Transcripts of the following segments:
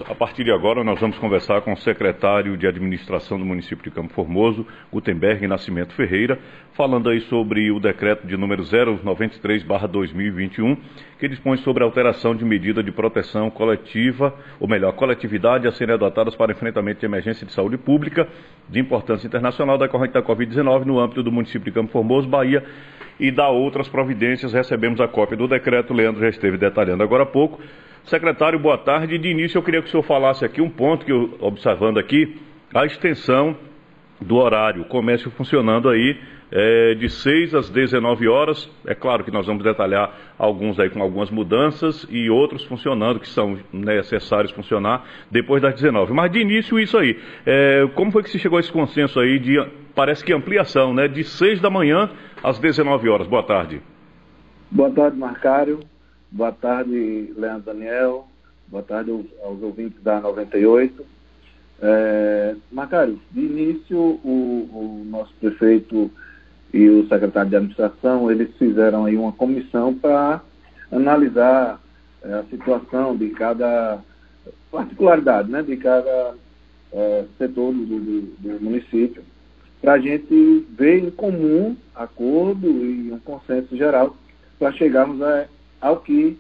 A partir de agora, nós vamos conversar com o secretário de Administração do município de Campo Formoso, Gutenberg Nascimento Ferreira, falando aí sobre o decreto de número 093/2021, que dispõe sobre a alteração de medida de proteção coletiva, ou melhor, coletividade a serem adotadas para enfrentamento de emergência de saúde pública de importância internacional decorrente da Covid-19 no âmbito do município de Campo Formoso, Bahia, e da outras providências. Recebemos a cópia do decreto, Leandro já esteve detalhando agora há pouco. Secretário, boa tarde. De início, eu queria que o senhor falasse aqui um ponto que eu, observando aqui, a extensão do horário, o comércio funcionando aí de 6 às 19 horas. É claro que nós vamos detalhar alguns aí com algumas mudanças e outros funcionando, que são necessários funcionar depois das 19. Mas de início isso aí. Como foi que se chegou a esse consenso aí de, parece que ampliação, né, de 6 da manhã às 19 horas? Boa tarde. Boa tarde, Marcário. Boa tarde, Leandro Daniel. Boa tarde aos ouvintes da 98. Marcário, de início, o nosso prefeito e o secretário de administração, eles fizeram aí uma comissão para analisar a situação de cada particularidade, né, de cada setor do município, para a gente ver em comum acordo e um consenso geral para chegarmos a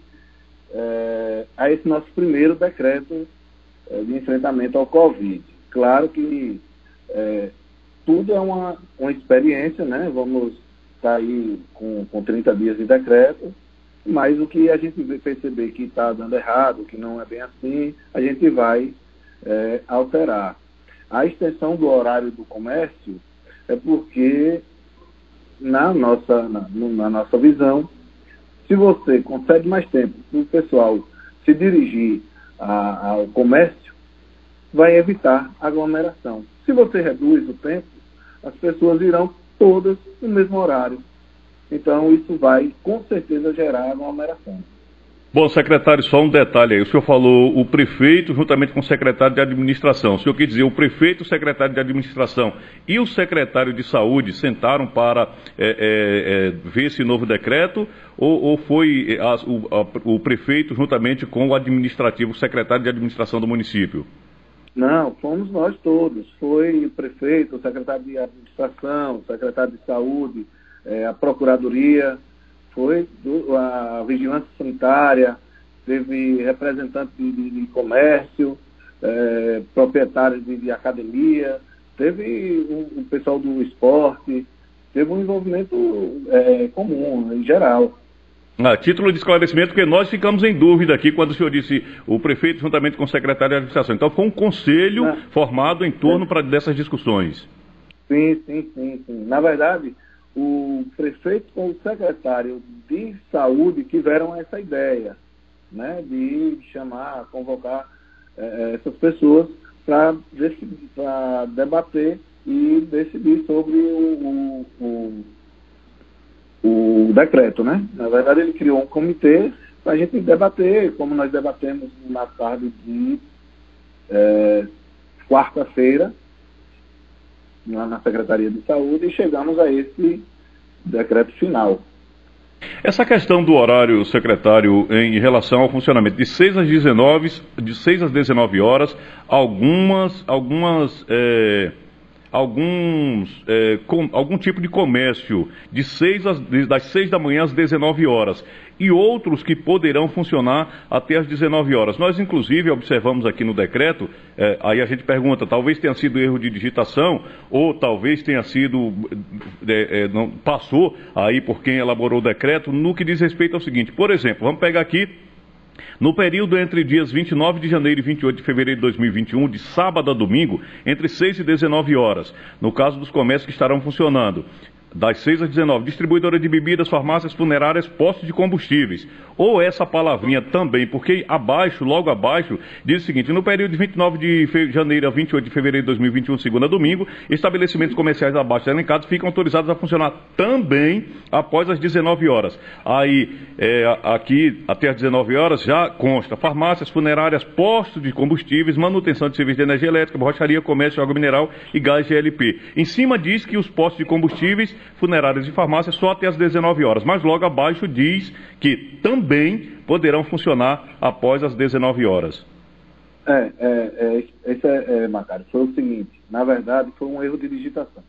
esse nosso primeiro decreto de enfrentamento ao Covid. Claro que tudo é uma experiência, né? Vamos estar aí com 30 dias de decreto, mas o que a gente perceber que está dando errado, que não é bem assim, a gente vai alterar. A extensão do horário do comércio é porque, na nossa visão, se você concede mais tempo para o pessoal se dirigir ao comércio, vai evitar aglomeração. Se você reduz o tempo, as pessoas irão todas no mesmo horário. Então, isso vai, com certeza, gerar aglomeração. Bom, secretário, só um detalhe aí. O senhor falou o prefeito juntamente com o secretário de administração. O senhor quer dizer o prefeito, o secretário de administração e o secretário de saúde sentaram para ver esse novo decreto? Ou foi o prefeito juntamente com o administrativo, o secretário de administração do município? Não, fomos nós todos. Foi o prefeito, o secretário de administração, o secretário de saúde, a procuradoria, foi a vigilância sanitária, teve representantes de comércio, proprietários de academia, teve o pessoal do esporte, teve um envolvimento comum, em geral. A título de esclarecimento, porque nós ficamos em dúvida aqui quando o senhor disse o prefeito juntamente com o secretário de administração. Então foi um conselho formado em torno dessas discussões. Sim. Na verdade, o prefeito com o secretário de saúde tiveram essa ideia, né, de convocar essas pessoas para debater e decidir sobre o decreto, né? Na verdade, ele criou um comitê para a gente debater, como nós debatemos na tarde de quarta-feira, na Secretaria de Saúde, e chegamos a esse decreto final. Essa questão do horário, secretário, em relação ao funcionamento de 6 às 19 horas, algum tipo de comércio das 6 da manhã às 19 horas e outros que poderão funcionar até às 19 horas. Nós, inclusive, observamos aqui no decreto, aí a gente pergunta, talvez tenha sido erro de digitação ou talvez tenha sido, não passou aí por quem elaborou o decreto, no que diz respeito ao seguinte, por exemplo, vamos pegar aqui, no período entre dias 29 de janeiro e 28 de fevereiro de 2021, de sábado a domingo, entre 6 e 19 horas, no caso dos comércios que estarão funcionando, das 6 às 19, distribuidora de bebidas, farmácias, funerárias, postos de combustíveis. Ou essa palavrinha também, porque logo abaixo, diz o seguinte, no período de 29 de janeiro a 28 de fevereiro de 2021, segunda a domingo, estabelecimentos comerciais abaixo elencados ficam autorizados a funcionar também após as 19 horas. Aí, aqui, até as 19 horas, já consta farmácias, funerárias, postos de combustíveis, manutenção de serviços de energia elétrica, borracharia, comércio, água mineral e gás GLP. Em cima diz que os postos de combustíveis, funerárias e farmácias só até as 19 horas, mas logo abaixo diz que também poderão funcionar após as 19 horas. Macário, foi o seguinte, na verdade foi um erro de digitação.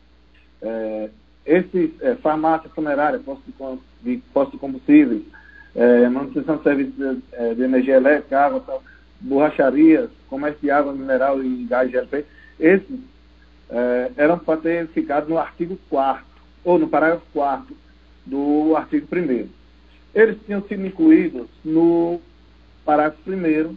Farmácia funerária, posto de combustíveis, manutenção de serviços de energia elétrica, água, tal, borracharias, comércio de água mineral e gás GLP, esses eram para ter ficado no artigo 4º, ou no parágrafo 4º do artigo 1º. Eles tinham sido incluídos no parágrafo 1º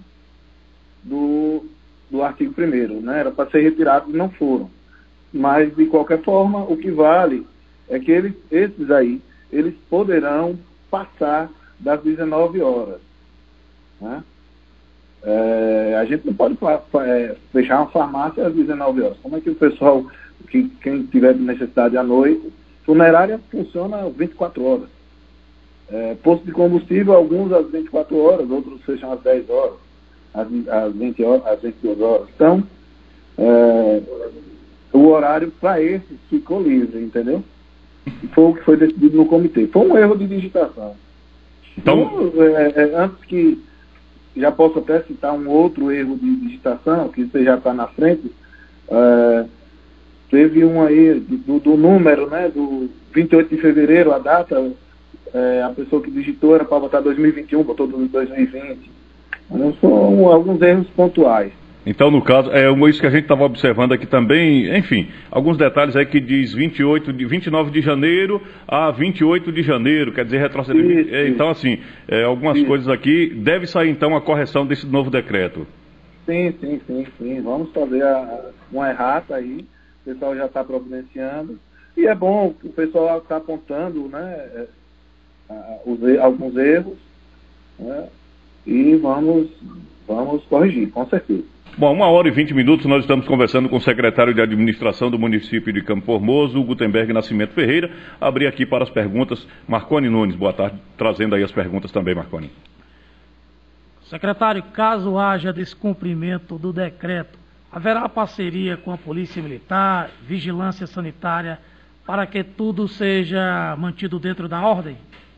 do artigo 1º, né? Era para ser retirados e não foram. Mas, de qualquer forma, o que vale é que eles poderão passar das 19 horas. Né? A gente não pode fechar uma farmácia às 19 horas. Como é que o pessoal, quem tiver necessidade à noite, funerária funciona 24 horas. Posto de combustível, alguns às 24 horas, outros fecham às 10 horas, às 20 horas, às 22 horas. Então, o horário para esses ficou livre, entendeu? Foi o que foi decidido no comitê. Foi um erro de digitação. Então, antes que já posso até citar um outro erro de digitação, que você já está na frente, teve um aí do número, né, do 28 de fevereiro, a data, a pessoa que digitou era para botar 2021, botou 2020. Então, são alguns erros pontuais. Então, no caso, isso que a gente estava observando aqui também, enfim, alguns detalhes aí que diz 29 de janeiro a 28 de janeiro, quer dizer, retroceder. Então, assim, algumas coisas aqui, deve sair então a correção desse novo decreto. Sim. Vamos fazer uma errata aí, o pessoal já está providenciando, e é bom que o pessoal está apontando, né, alguns erros, né, e vamos corrigir, com certeza. Bom, 1h20 nós estamos conversando com o secretário de Administração do município de Campo Formoso, Gutenberg Nascimento Ferreira. Abri aqui para as perguntas. Marconi Nunes, boa tarde, trazendo aí as perguntas também, Marconi. Secretário, caso haja descumprimento do decreto, haverá parceria com a Polícia Militar, Vigilância Sanitária, para que tudo seja mantido dentro da ordem?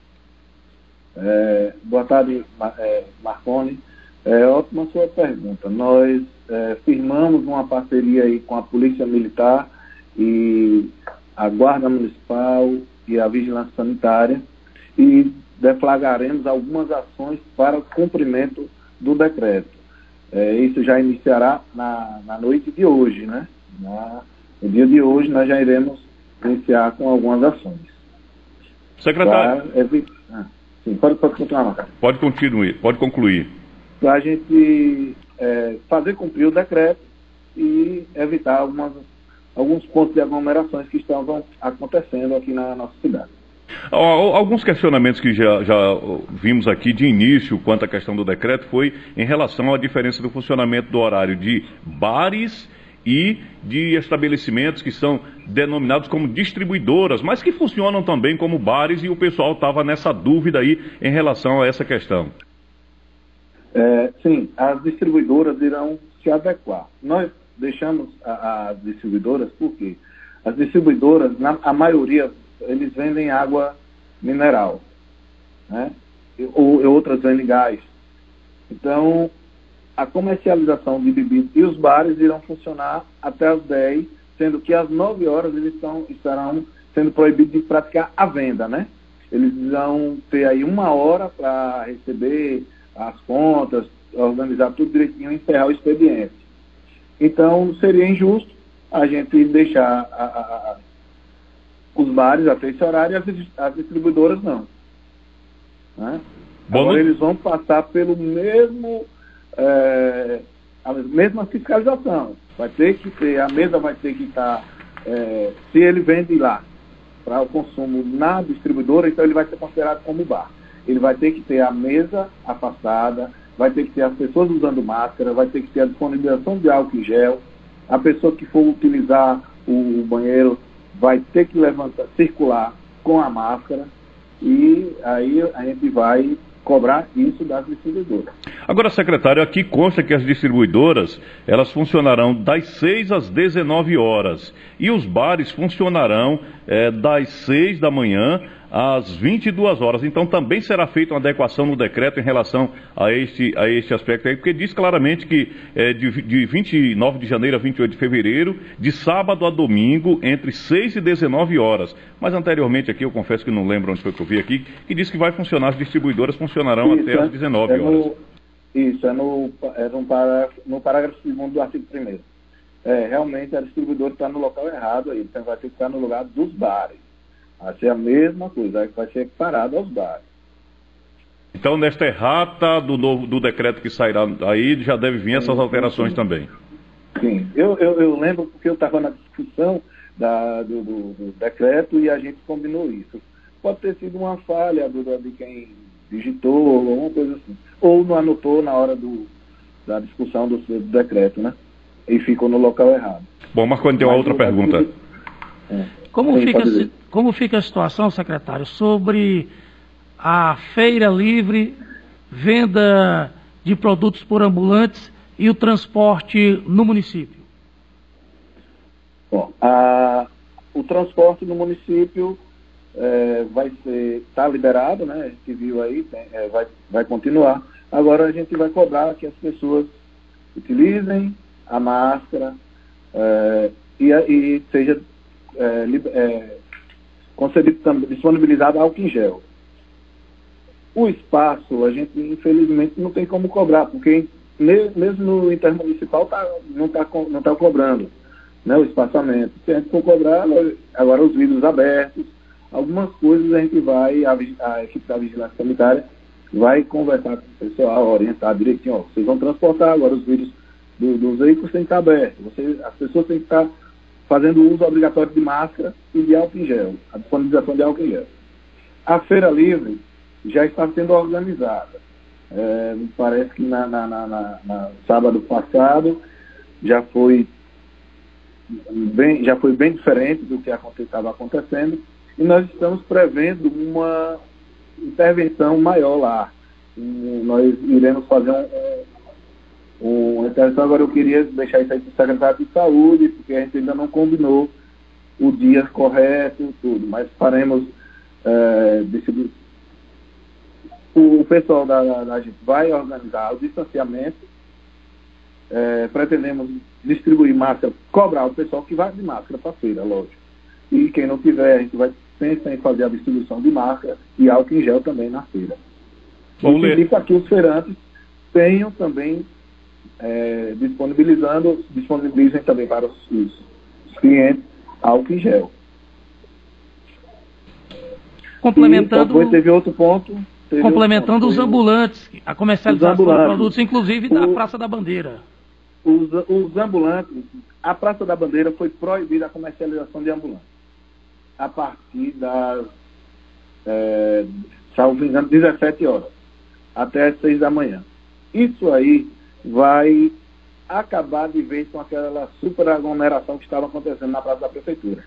Boa tarde, Marconi. Ótima a sua pergunta. Nós firmamos uma parceria aí com a Polícia Militar e a Guarda Municipal e a Vigilância Sanitária e deflagraremos algumas ações para o cumprimento do decreto. Isso já iniciará na noite de hoje, né? No dia de hoje nós já iremos iniciar com algumas ações. Secretário. Sim, pode continuar, Marcos. Pode concluir. Para a gente fazer cumprir o decreto e evitar alguns pontos de aglomerações que estão acontecendo aqui na nossa cidade. Alguns questionamentos que já vimos aqui de início quanto à questão do decreto foi em relação à diferença do funcionamento do horário de bares e de estabelecimentos que são denominados como distribuidoras, mas que funcionam também como bares, e o pessoal estava nessa dúvida aí em relação a essa questão. Sim, as distribuidoras irão se adequar. Nós deixamos as distribuidoras porque as distribuidoras, a maioria, eles vendem água mineral, né? Ou outras vendem gás. Então, a comercialização de bebidas e os bares irão funcionar até as 10, sendo que às 9 horas eles estarão sendo proibidos de praticar a venda, né? Eles vão ter aí 1 hora para receber as contas, organizar tudo direitinho e encerrar o expediente. Então, seria injusto a gente deixar os bares até esse horário e as distribuidoras não. Né? Agora, eles vão passar pelo a mesma fiscalização. Vai ter que ter, a mesa vai ter que estar, se ele vende lá para o consumo na distribuidora, então ele vai ser considerado como bar. Ele vai ter que ter a mesa afastada, vai ter que ter as pessoas usando máscara, vai ter que ter a disponibilização de álcool em gel, a pessoa que for utilizar o banheiro vai ter que circular com a máscara, e aí a gente vai cobrar isso das distribuidoras. Agora, secretário, aqui consta que as distribuidoras, elas funcionarão das 6 às 19 horas e os bares funcionarão das 6 da manhã às 22 horas. Então também será feita uma adequação no decreto em relação a este aspecto aí, porque diz claramente que de 29 de janeiro a 28 de fevereiro, de sábado a domingo, entre 6 e 19 horas. Mas anteriormente aqui, eu confesso que não lembro onde foi que eu vi aqui, que diz que vai funcionar, as distribuidoras funcionarão até às 19 horas. Isso, no parágrafo 2º do artigo 1º. Realmente a distribuidora está no local errado aí, então vai ter que estar no lugar dos bares. Vai ser a mesma coisa, vai ser equiparado aos bares. Então, nesta errata do decreto que sairá aí, já deve vir essas alterações também. Sim, eu lembro porque eu estava na discussão do decreto e a gente combinou isso. Pode ter sido uma falha de quem digitou, ou alguma coisa assim. Ou não anotou na hora da discussão do decreto, né? E ficou no local errado. Bom, Marconi, tem uma outra pergunta. Como fica a situação, secretário, sobre a feira livre, venda de produtos por ambulantes e o transporte no município? Bom, o transporte no município está liberado, né? A gente viu aí, vai continuar. Agora a gente vai cobrar que as pessoas utilizem a máscara e seja concedido, disponibilizado álcool em gel. O espaço, a gente infelizmente não tem como cobrar, porque mesmo no intermunicipal não está cobrando, né, o espaçamento. Se a gente for cobrar, agora os vidros abertos, algumas coisas a gente a equipe da vigilância sanitária vai conversar com o pessoal, orientar direitinho, vocês vão transportar agora os vidros dos veículos têm que estar abertos, as pessoas têm que estar fazendo uso obrigatório de máscara e de álcool em gel, a disponibilização de álcool em gel. A Feira Livre já está sendo organizada. Me parece que na sábado passado já foi bem diferente do que estava acontecendo, e nós estamos prevendo uma intervenção maior lá. Nós iremos fazer uma intervenção. Agora eu queria deixar isso aí para o secretário de Saúde, porque a gente ainda não combinou o dia correto e tudo, mas faremos o pessoal da gente vai organizar o distanciamento, pretendemos distribuir máscara, cobrar o pessoal que vai de máscara para a feira, lógico. E quem não tiver, a gente vai pensar em fazer a distribuição de máscara e álcool em gel também na feira. E pedir para que os feirantes tenham também disponibilizem também para os clientes álcool em gel. Complementando, e teve outro ponto. Complementando os ambulantes, a comercialização de produtos, inclusive da Praça da Bandeira. Os ambulantes, a Praça da Bandeira foi proibida a comercialização de ambulantes a partir das, salvo engano, 17 horas, até as 6 da manhã. Isso aí vai acabar de vez com aquela super aglomeração que estava acontecendo na Praça da Prefeitura.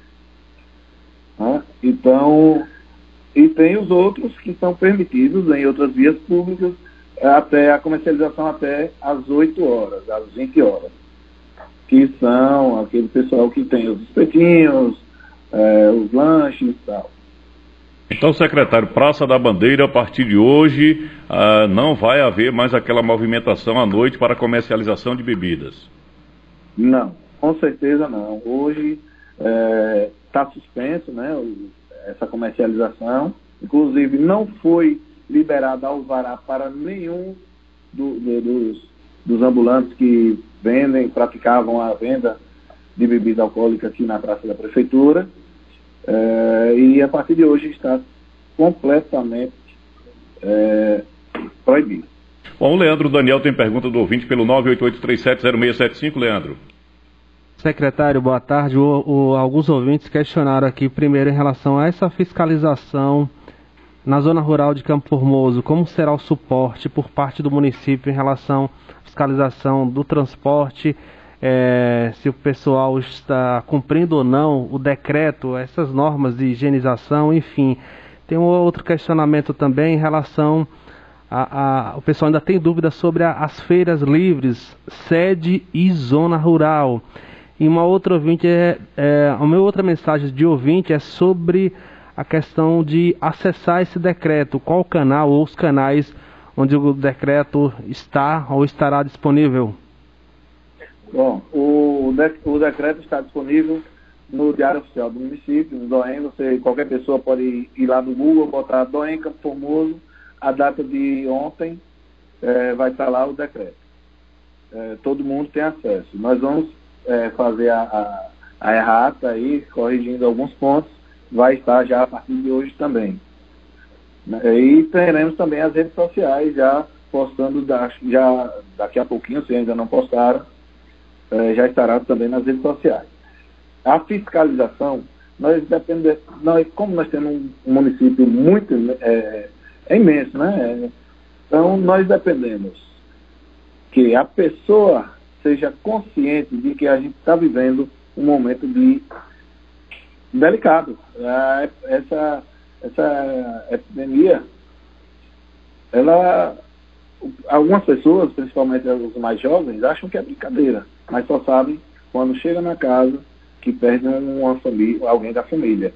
Então, e tem os outros que são permitidos em outras vias públicas até a comercialização até às 8 horas, às 20 horas, que são aquele pessoal que tem os espetinhos, os lanches e tal. Então, secretário, Praça da Bandeira, a partir de hoje, não vai haver mais aquela movimentação à noite para comercialização de bebidas? Não, com certeza não. Hoje está suspenso, né, essa comercialização. Inclusive, não foi liberado alvará para nenhum dos ambulantes que praticavam a venda de bebida alcoólica aqui na Praça da Prefeitura. E a partir de hoje está completamente proibido. Bom, o Leandro Daniel tem pergunta do ouvinte pelo 988370675, Leandro. Secretário, boa tarde. Alguns ouvintes questionaram aqui, primeiro, em relação a essa fiscalização na zona rural de Campo Formoso. Como será o suporte por parte do município em relação à fiscalização do transporte, se o pessoal está cumprindo ou não o decreto, essas normas de higienização, enfim. Tem um outro questionamento também em relação o pessoal ainda tem dúvidas sobre as feiras livres, sede e zona rural. E uma outra ouvinte a minha outra mensagem de ouvinte é sobre a questão de acessar esse decreto. Qual canal ou os canais onde o decreto está ou estará disponível? Bom, o decreto está disponível no Diário Oficial do município, no DOEM. Qualquer pessoa pode ir lá no Google, botar DOEM Campo Formoso, a data de ontem, vai estar lá o decreto. Todo mundo tem acesso. Nós vamos fazer a errata aí, corrigindo alguns pontos, vai estar já a partir de hoje também. E teremos também as redes sociais já postando, já daqui a pouquinho, se ainda não postaram, já estará também nas redes sociais. A fiscalização, como nós temos um município muito imenso, né? Então nós dependemos que a pessoa seja consciente de que a gente está vivendo um momento delicado. Essa epidemia, algumas pessoas, principalmente os mais jovens, acham que é brincadeira, mas só sabem quando chega na casa que perdem alguém da família.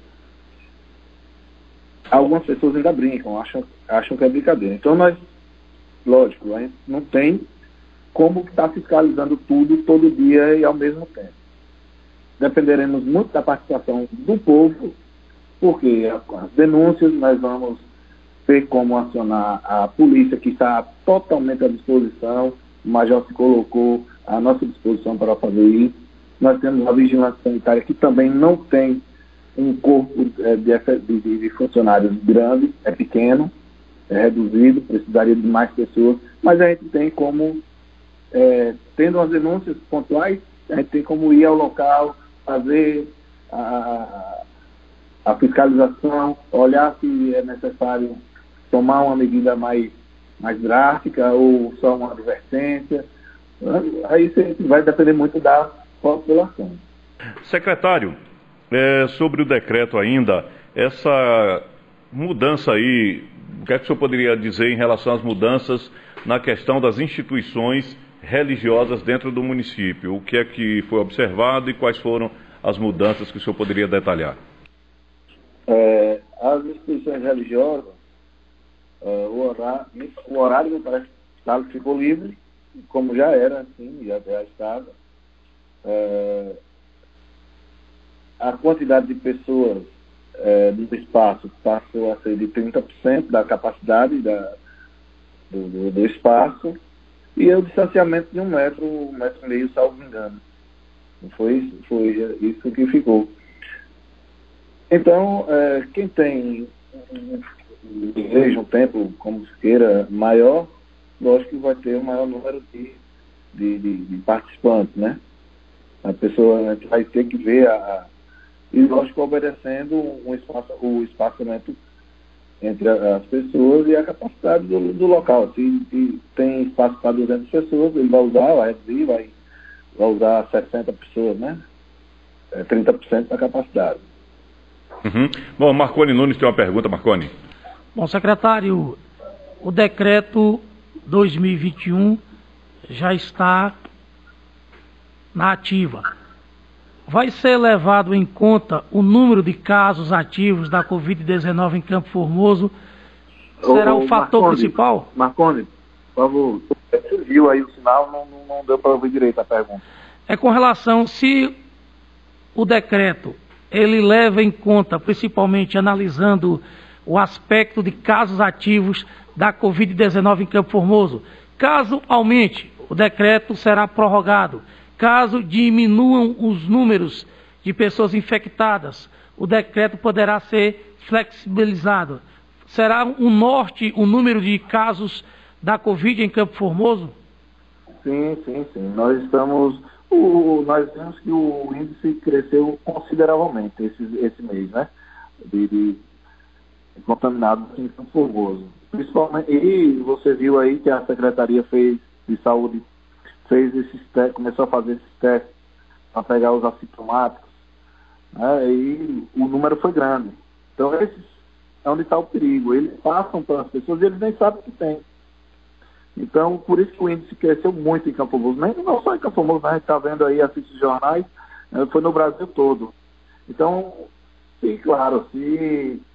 Algumas pessoas ainda brincam, acham que é brincadeira. Então lógico, a gente não tem como estar fiscalizando tudo, todo dia e ao mesmo tempo. Dependeremos muito da participação do povo, porque as denúncias nós vamos ver como acionar a polícia, que está totalmente à disposição. O major se colocou à nossa disposição para fazer isso. Nós temos a vigilância sanitária, que também não tem um corpo de funcionários grande, é pequeno, é reduzido, precisaria de mais pessoas, mas a gente tem como, tendo as denúncias pontuais, a gente tem como ir ao local, fazer a fiscalização, olhar se é necessário tomar uma medida mais drástica ou só uma advertência. Aí vai depender muito da população. Secretário, sobre o decreto ainda, essa mudança aí, o que é que o senhor poderia dizer em relação às mudanças na questão das instituições religiosas dentro do município? O que é que foi observado e quais foram as mudanças que o senhor poderia detalhar? As instituições religiosas, o horário me parece que ficou livre, como já era, assim, já estava. A quantidade de pessoas no espaço passou a ser de 30% da capacidade do espaço, e o distanciamento de 1 metro, 1,5 metros, salvo engano. Foi isso que ficou. Então, quem tem um tempo, como se queira, maior, lógico que vai ter um maior número de participantes, né? A pessoa vai ter que ver, e lógico, obedecendo o espaçamento entre as pessoas e a capacidade do local. Se tem espaço para 200 pessoas, ele vai reduzir, vai usar 60 pessoas, né? 30% da capacidade. Uhum. Bom, Marconi Nunes tem uma pergunta, Marconi. Bom, secretário, o decreto 2021 já está na ativa. Vai ser levado em conta o número de casos ativos da Covid-19 em Campo Formoso? Será o fator principal? Marconi, por favor, você viu aí o sinal, não deu para ouvir direito a pergunta. É com relação, se o decreto, ele leva em conta, principalmente analisando o aspecto de casos ativos da Covid-19 em Campo Formoso. Caso aumente, o decreto será prorrogado. Caso diminuam os números de pessoas infectadas, o decreto poderá ser flexibilizado. Será o número de casos da Covid em Campo Formoso? Sim. Nós vimos que o índice cresceu consideravelmente esse mês, né? De contaminados em Campo Formoso. Principalmente, e você viu aí que a Secretaria de Saúde começou a fazer esses testes para pegar os assintomáticos, né? E o número foi grande. Então, esses é onde está o perigo. Eles passam para as pessoas e eles nem sabem o que tem. Então, por isso que o índice cresceu muito em Campo Formoso. Não só em Campo Formoso, né? A gente está vendo aí, assiste os jornais, foi no Brasil todo. Então, sim, claro, se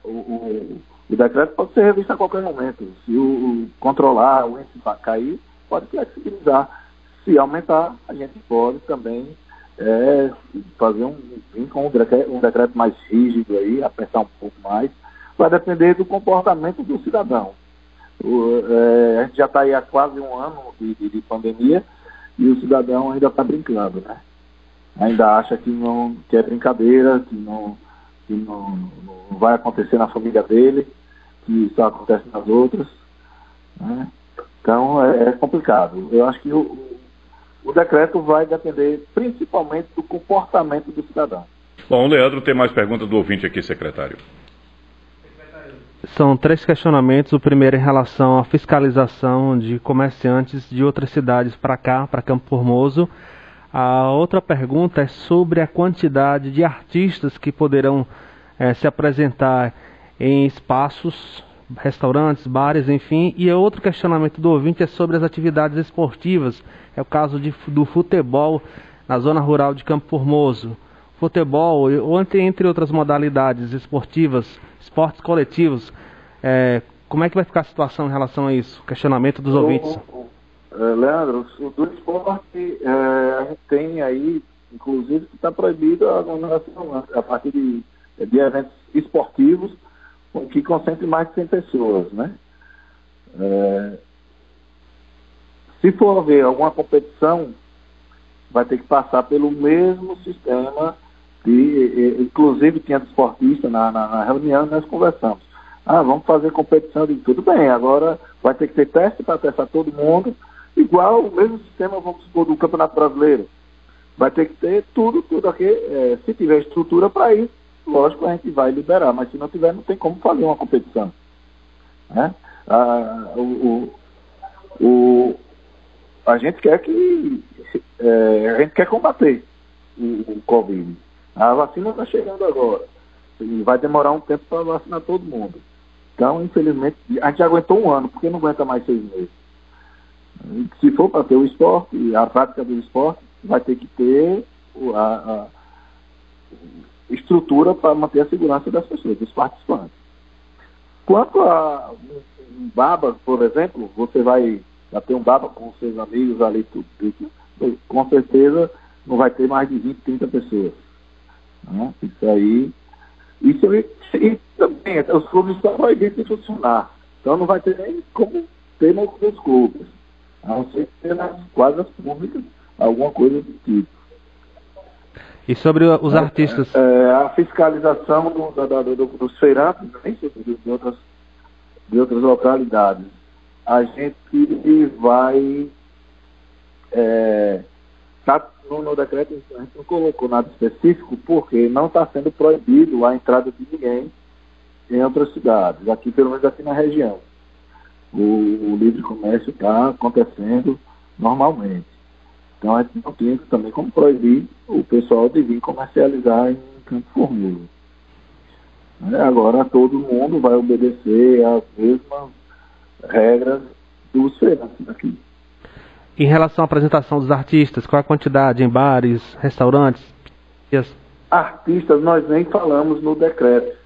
o decreto pode ser revisto a qualquer momento. Se controlar, o índice cair, pode flexibilizar. Se aumentar, a gente pode também fazer vir com um decreto mais rígido aí, apertar um pouco mais. Vai depender do comportamento do cidadão. A gente já está aí há quase um ano de pandemia e o cidadão ainda está brincando, né? Ainda acha que é brincadeira, que não vai acontecer na família dele, que só acontece nas outras, né? Então é complicado. Eu acho que o decreto vai depender principalmente do comportamento do cidadão. Bom, o Leandro tem mais perguntas do ouvinte aqui, secretário. São 3 questionamentos. O primeiro em relação à fiscalização de comerciantes de outras cidades para cá, para Campo Formoso. A outra pergunta é sobre a quantidade de artistas que poderão se apresentar em espaços, restaurantes, bares, enfim. E o outro questionamento do ouvinte é sobre as atividades esportivas. É o caso do futebol na zona rural de Campo Formoso. Futebol, entre outras modalidades esportivas, esportes coletivos, como é que vai ficar a situação em relação a isso? Questionamento dos ouvintes. Leandro, do esporte, a gente tem aí, inclusive, que está proibido a aglomeração a partir de eventos esportivos que concentrem mais de 100 pessoas, né? Se for haver alguma competição, vai ter que passar pelo mesmo sistema inclusive tinha desportista na reunião, nós conversamos. Vamos fazer competição de tudo bem, agora vai ter que ter teste para testar todo mundo, igual o mesmo sistema, vamos supor, do Campeonato Brasileiro. Vai ter que ter tudo aqui, se tiver estrutura para isso, lógico, a gente vai liberar, mas se não tiver, não tem como fazer uma competição. Né? A gente quer a gente quer combater o Covid. A vacina está chegando agora. E vai demorar um tempo para vacinar todo mundo. Então, infelizmente, a gente já aguentou um ano, porque não aguenta mais 6 meses. E se for para ter o esporte, a prática do esporte, vai ter que ter a estrutura para manter a segurança das pessoas, dos participantes. Quanto a um baba, por exemplo, você vai ter um baba com seus amigos ali, tudo, com certeza não vai ter mais de 20, 30 pessoas. Isso aí. E também, os clubes estão proibidos de funcionar. Então não vai ter nem como ter nos clubes. A não ser que ter nas quadras públicas alguma coisa do tipo. E sobre os artistas? A fiscalização dos feirantes, de outras localidades. A gente vai. No decreto a gente não colocou nada específico porque não está sendo proibido a entrada de ninguém em outras cidades, aqui pelo menos aqui na região. O livre comércio está acontecendo normalmente. Então a gente não tinha também como proibir o pessoal de vir comercializar em Campo Formoso. Agora todo mundo vai obedecer às mesmas regras dos feirantes aqui. Em relação à apresentação dos artistas, qual a quantidade em bares, restaurantes? Artistas nós nem falamos no decreto.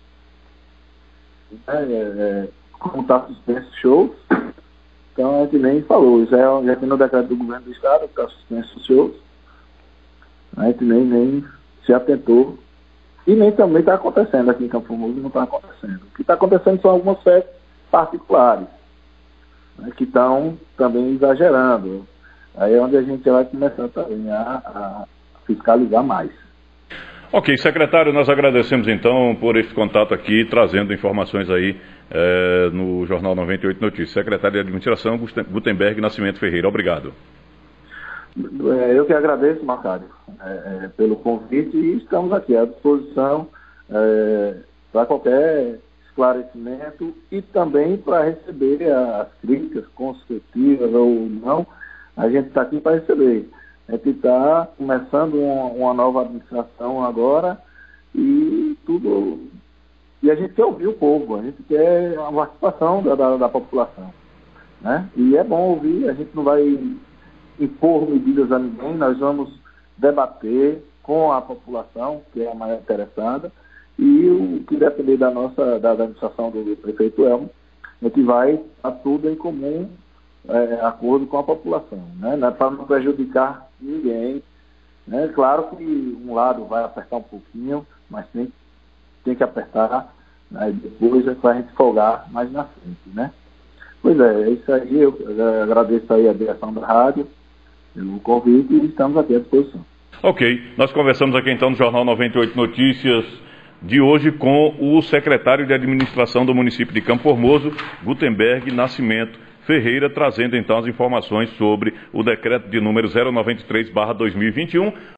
Como está suspenso shows, então a gente nem falou. Já tem no decreto do governo do estado, que está suspenso shows. A gente nem se atentou. E nem também está acontecendo aqui em Campo Formoso, não está acontecendo. O que está acontecendo são algumas festas particulares, que estão também exagerando. Aí é onde a gente vai começar também a fiscalizar mais. Ok, secretário, nós agradecemos então por esse contato aqui, trazendo informações aí no Jornal 98 Notícias. Secretário de Administração, Gutenberg Nascimento Ferreira. Obrigado. Eu que agradeço, Macário, pelo convite e estamos aqui à disposição para qualquer esclarecimento e também para receber as críticas construtivas ou não. A gente está aqui para receber. A gente está começando uma nova administração agora e tudo. E a gente quer ouvir o povo, a gente quer a participação da população. Né? E é bom ouvir, a gente não vai impor medidas a ninguém, nós vamos debater com a população, que é a mais interessada, e o que depender da administração do prefeito Elmo, a gente vai a tudo em comum, acordo com a população, né? Para não prejudicar ninguém, né? Claro que um lado vai apertar um pouquinho, mas tem que apertar, né? E depois é para a gente folgar mais na frente, né? Pois é isso aí. Eu agradeço aí a direção da rádio pelo convite e estamos aqui à disposição. Ok, nós conversamos aqui então no Jornal 98 Notícias de hoje com o secretário de administração do município de Campo Formoso, Gutenberg Nascimento Ferreira, trazendo então as informações sobre o decreto de número 093/2021.